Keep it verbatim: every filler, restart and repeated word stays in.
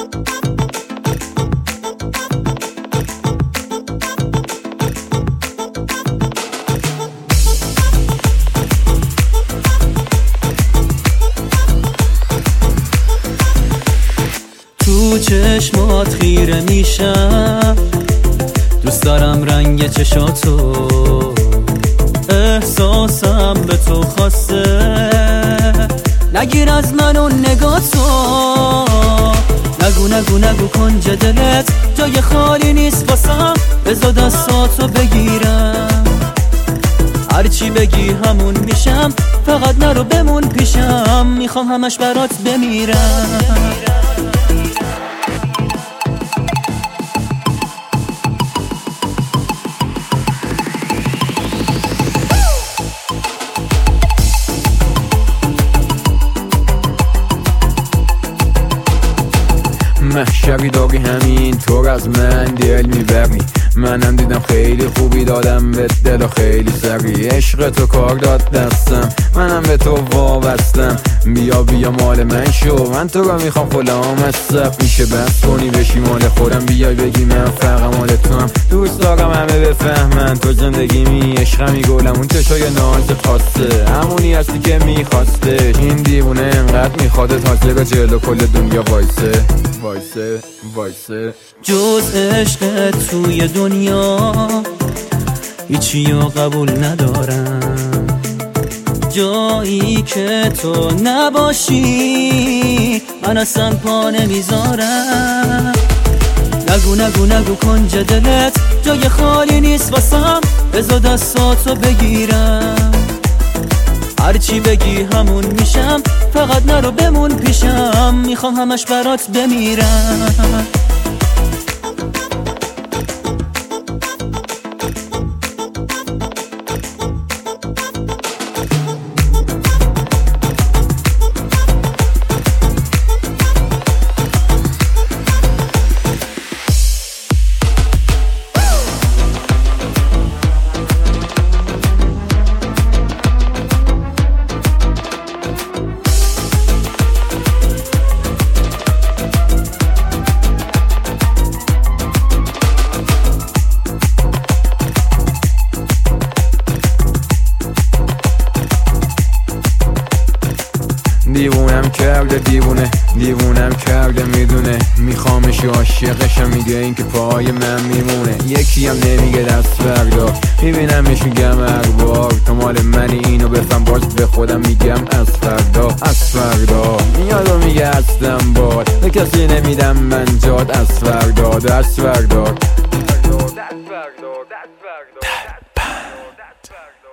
تو چشمات خیره میشم، دوست دارم رنگ چشاتو، احساسم به تو خاصه، نگیر از من اون نگاتو. نگو نگو نگو کنج دلت جای خالی نیست واسم، بذار دستاتو بگیرم، هرچی بگی همون میشم، فقط نرو بمون پیشم، میخوام همش برات بمیرم. محشری داری همین طور از من دل میبری، منم دیدم خیلی خوبی دادم به دل و خیلی سری، عشق تو کار داد دستم، منم به تو وابستم، بیا بیا مال من شو، من تو رو میخوام خلام هستم، میشه بس کنی بشی مال خودم، بیای بگی من فقط مال تو هم، دوست دارم همه بفهمن تو زندگیمی، عشقمی گلم اون چشای ناز خاصه، همونی هستی که میخواسته، این دیوونه انقدر میخواده تا زیر جلو کل دنیا وایسه وایسه وایسه. جز عشق توی دنیا هیچی رو قبول ندارم، جایی که تو نباشی من اصلا پا نمیذارم. نگو نگو نگو کنج دلت جای خالی نیست واسم، بذار دستاتو بگیرم، هرچی بگی همون میشم، فقط نرو بمون پیشم، میخوام همش برات بمیرم. دیوونم کرده دیوونه، دیوونم کرده میدونه، میخوامش و عاشقشم، میگه این که پای من میمونه، یکی هم نمیگه دست بردار، میبینمش میگم هر تو مال منی، اینو بفهم باز به خودم میگم از فردا از فردا، میاد و میگه هستم باد، به کسی نمیدم من جاد، از فردا دست بردار.